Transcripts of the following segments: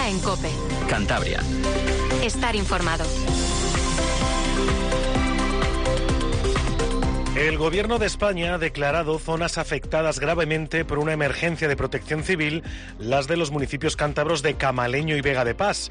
Herrera en COPE. Cantabria. Estar informado. El Gobierno de España ha declarado zonas afectadas gravemente por una emergencia de protección civil, las de los municipios cántabros de Camaleño y Vega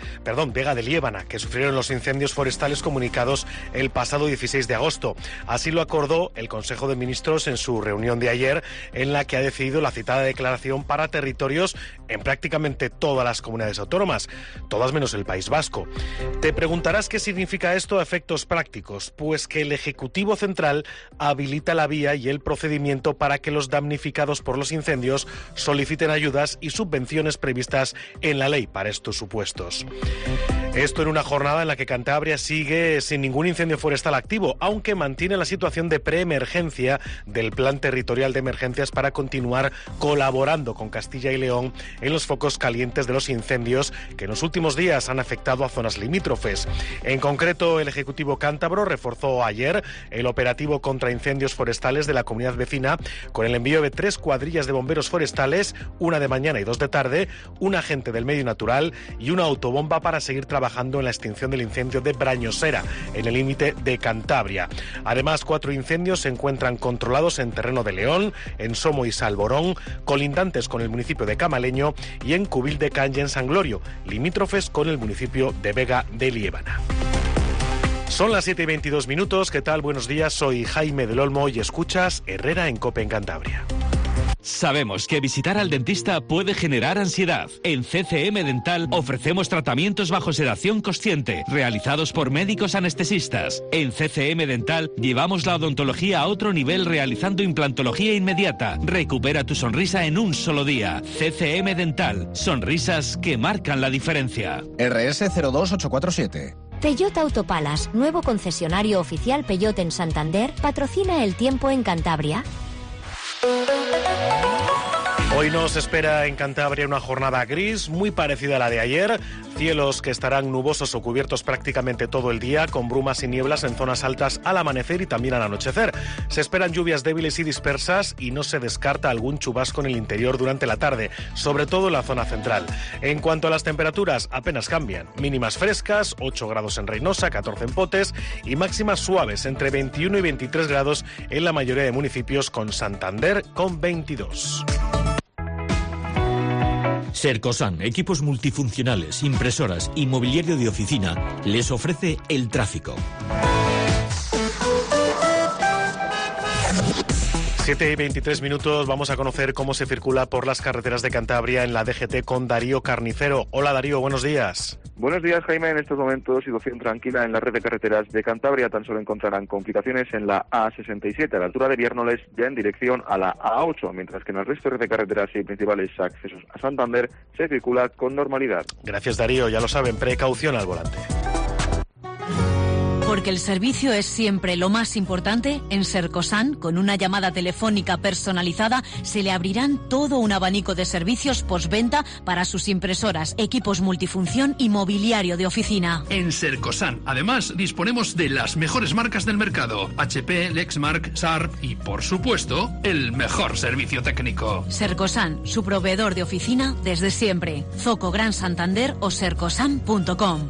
de Liébana, que sufrieron los incendios forestales comunicados el pasado 16 de agosto. Así lo acordó el Consejo de Ministros en su reunión de ayer, en la que ha decidido la citada declaración para territorios en prácticamente todas las comunidades autónomas, todas menos el País Vasco. Te preguntarás qué significa esto a efectos prácticos, pues que el Ejecutivo Central habilita la vía y el procedimiento para que los damnificados por los incendios soliciten ayudas y subvenciones previstas en la ley para estos supuestos. Esto en una jornada en la que Cantabria sigue sin ningún incendio forestal activo, aunque mantiene la situación de preemergencia del Plan Territorial de Emergencias para continuar colaborando con Castilla y León en los focos calientes de los incendios que en los últimos días han afectado a zonas limítrofes. En concreto, el Ejecutivo cántabro reforzó ayer el operativo contra incendios forestales de la comunidad vecina con el envío de 3 cuadrillas de bomberos forestales, una de mañana y 2 de tarde, un agente del medio natural y una autobomba para seguir trabajando en la extinción del incendio de Brañosera, en el límite de Cantabria. Además, 4 incendios se encuentran controlados en terreno de León, en Somo y Salborón, colindantes con el municipio de Camaleño, y en Cubil de Can y en San Glorio, limítrofes con el municipio de Vega de Liébana. Son las 7:22. ¿Qué tal? Buenos días, soy Jaime del Olmo y escuchas Herrera en COPE en Cantabria. Sabemos que visitar al dentista puede generar ansiedad. En CCM Dental ofrecemos tratamientos bajo sedación consciente, realizados por médicos anestesistas. En CCM Dental llevamos la odontología a otro nivel realizando implantología inmediata. Recupera tu sonrisa en un solo día. CCM Dental, sonrisas que marcan la diferencia. RS 02847. Peugeot Autopalas, nuevo concesionario oficial Peugeot en Santander, patrocina el tiempo en Cantabria. Hoy nos espera en Cantabria una jornada gris, muy parecida a la de ayer. Cielos que estarán nubosos o cubiertos prácticamente todo el día, con brumas y nieblas en zonas altas al amanecer y también al anochecer. Se esperan lluvias débiles y dispersas y no se descarta algún chubasco en el interior durante la tarde, sobre todo en la zona central. En cuanto a las temperaturas, apenas cambian. Mínimas frescas, 8 grados en Reynosa, 14 en Potes, y máximas suaves, entre 21 y 23 grados en la mayoría de municipios, con Santander con 22. Sercosan, equipos multifuncionales, impresoras y mobiliario de oficina, les ofrece el tráfico. 7:23. Vamos a conocer cómo se circula por las carreteras de Cantabria en la DGT con Darío Carnicero. Hola Darío, buenos días. Buenos días, Jaime. En estos momentos, situación tranquila en la red de carreteras de Cantabria. Tan solo encontrarán complicaciones en la A67 a la altura de Viérnoles, ya en dirección a la A8, mientras que en el resto de carreteras y principales accesos a Santander se circula con normalidad. Gracias Darío, ya lo saben, precaución al volante. Porque el servicio es siempre lo más importante, en Sercosan, con una llamada telefónica personalizada, se le abrirán todo un abanico de servicios postventa para sus impresoras, equipos multifunción y mobiliario de oficina. En Sercosan, además, disponemos de las mejores marcas del mercado: HP, Lexmark, Sharp y, por supuesto, el mejor servicio técnico. Sercosan, su proveedor de oficina desde siempre. Zoco Gran Santander o sercosan.com.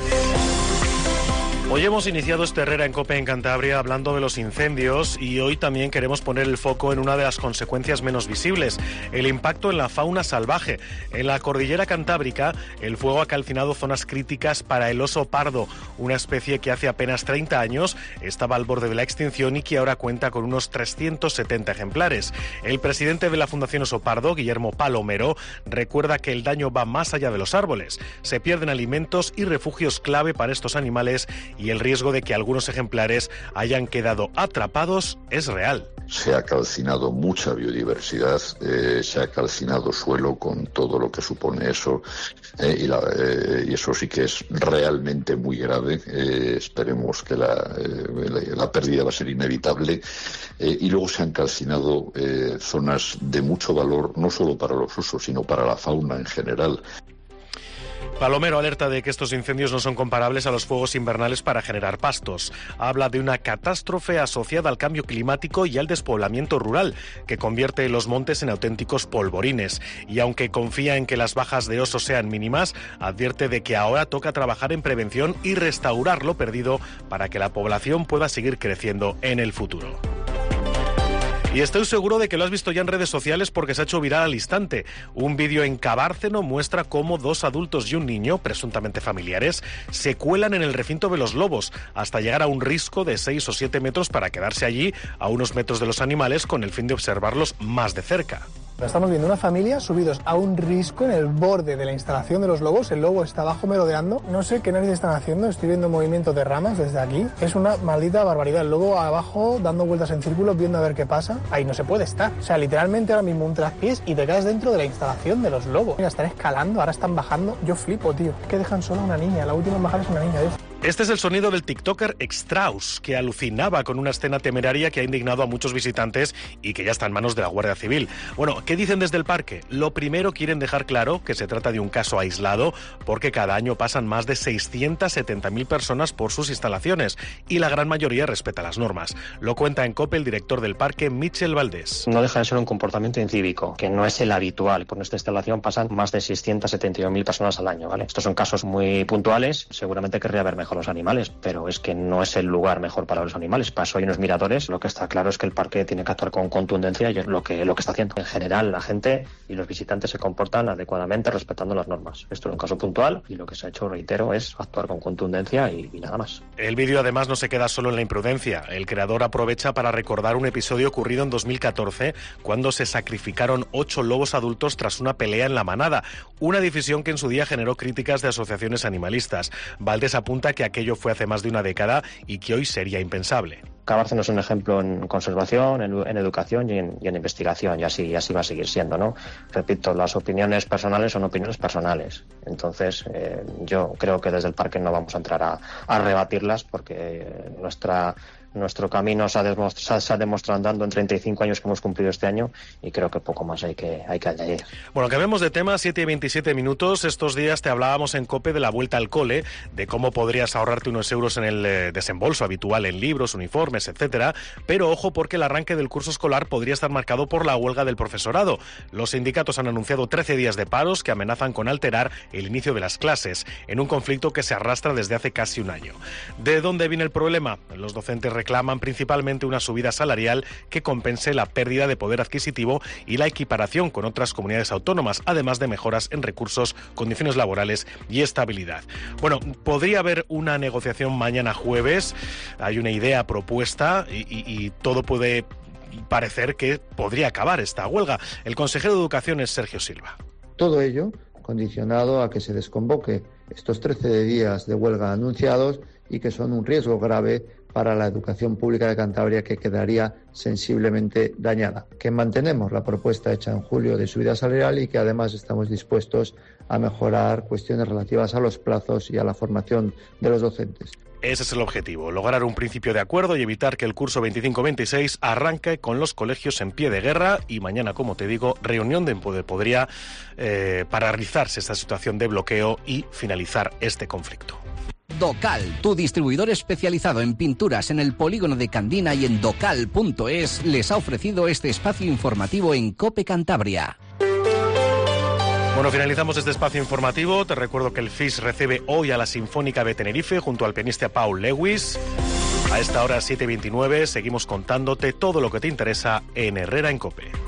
Hoy hemos iniciado este Herrera en COPE en Cantabria hablando de los incendios y hoy también queremos poner el foco en una de las consecuencias menos visibles, el impacto en la fauna salvaje. En la cordillera cantábrica, el fuego ha calcinado zonas críticas para el oso pardo, una especie que hace apenas 30 años estaba al borde de la extinción y que ahora cuenta con unos 370 ejemplares. El presidente de la Fundación Oso Pardo, Guillermo Palomero, recuerda que el daño va más allá de los árboles. Se pierden alimentos y refugios clave para estos animales y el riesgo de que algunos ejemplares hayan quedado atrapados es real. Se ha calcinado mucha biodiversidad, se ha calcinado suelo con todo lo que supone eso, y eso sí que es realmente muy grave. Esperemos que la pérdida va a ser inevitable. Y luego se han calcinado zonas de mucho valor, no solo para los osos, sino para la fauna en general. Palomero alerta de que estos incendios no son comparables a los fuegos invernales para generar pastos. Habla de una catástrofe asociada al cambio climático y al despoblamiento rural, que convierte los montes en auténticos polvorines. Y aunque confía en que las bajas de osos sean mínimas, advierte de que ahora toca trabajar en prevención y restaurar lo perdido para que la población pueda seguir creciendo en el futuro. Y estoy seguro de que lo has visto ya en redes sociales porque se ha hecho viral al instante. Un vídeo en Cabárceno muestra cómo 2 adultos y un niño, presuntamente familiares, se cuelan en el recinto de los lobos hasta llegar a un risco de 6 o 7 metros para quedarse allí a unos metros de los animales con el fin de observarlos más de cerca. Estamos viendo una familia subidos a un risco en el borde de la instalación de los lobos. El lobo está abajo merodeando. No sé qué narices están haciendo. Estoy viendo movimientos de ramas desde aquí. Es una maldita barbaridad. El lobo abajo dando vueltas en círculos viendo a ver qué pasa. Ahí no se puede estar. O sea, literalmente ahora mismo un traspiés y te quedas dentro de la instalación de los lobos. Mira, están escalando, ahora están bajando. Yo flipo, tío. Es que dejan sola a una niña. La última en bajar es una niña, Dios. Este es el sonido del tiktoker Extraus, que alucinaba con una escena temeraria que ha indignado a muchos visitantes y que ya está en manos de la Guardia Civil. Bueno, ¿qué dicen desde el parque? Lo primero, quieren dejar claro que se trata de un caso aislado porque cada año pasan más de 670.000 personas por sus instalaciones y la gran mayoría respeta las normas. Lo cuenta en COPE el director del parque, Michel Valdés. No deja de ser un comportamiento incívico, que no es el habitual. Por nuestra instalación pasan más de 671.000 personas al año, ¿vale? Estos son casos muy puntuales, seguramente querría haber mejor los animales, pero es que no es el lugar mejor para los animales. Para eso hay unos miradores. Lo que está claro es que el parque tiene que actuar con contundencia y es lo que está haciendo. En general, la gente y los visitantes se comportan adecuadamente respetando las normas. Esto es un caso puntual y lo que se ha hecho, reitero, es actuar con contundencia y nada más. El vídeo además no se queda solo en la imprudencia. El creador aprovecha para recordar un episodio ocurrido en 2014 cuando se sacrificaron 8 lobos adultos tras una pelea en la manada, una decisión que en su día generó críticas de asociaciones animalistas. Valdés apunta que aquello fue hace más de una década y que hoy sería impensable. Cabárceno es un ejemplo en conservación, en educación y en investigación, y así va a seguir siendo, ¿no? Repito, las opiniones personales son opiniones personales. Entonces, yo creo que desde el parque no vamos a entrar a rebatirlas porque nuestro camino se ha demostrado andando en 35 años que hemos cumplido este año y creo que poco más hay que añadir. Bueno, cambiemos de tema, 7:27. Estos días te hablábamos en COPE de la vuelta al cole, de cómo podrías ahorrarte unos euros en el desembolso habitual en libros, uniformes, etcétera. Pero ojo, porque el arranque del curso escolar podría estar marcado por la huelga del profesorado. Los sindicatos han anunciado 13 días de paros que amenazan con alterar el inicio de las clases, en un conflicto que se arrastra desde hace casi un año. ¿De dónde viene el problema? Los docentes reclaman principalmente una subida salarial que compense la pérdida de poder adquisitivo y la equiparación con otras comunidades autónomas, además de mejoras en recursos, condiciones laborales y estabilidad. Bueno, podría haber una negociación mañana jueves, hay una idea propuesta y todo puede parecer que podría acabar esta huelga. El consejero de Educación es Sergio Silva. Todo ello condicionado a que se desconvoque estos 13 días de huelga anunciados y que son un riesgo grave para la educación pública de Cantabria, que quedaría sensiblemente dañada. Que mantenemos la propuesta hecha en julio de subida salarial y que además estamos dispuestos a mejorar cuestiones relativas a los plazos y a la formación de los docentes. Ese es el objetivo, lograr un principio de acuerdo y evitar que el curso 25-26 arranque con los colegios en pie de guerra y mañana, como te digo, reunión de podría paralizarse esta situación de bloqueo y finalizar este conflicto. Docal, tu distribuidor especializado en pinturas en el polígono de Candina y en docal.es, les ha ofrecido este espacio informativo en COPE Cantabria. Bueno, finalizamos este espacio informativo. Te recuerdo que el FIS recibe hoy a la Sinfónica de Tenerife junto al pianista Paul Lewis. A esta hora 7:29 seguimos contándote todo lo que te interesa en Herrera en COPE.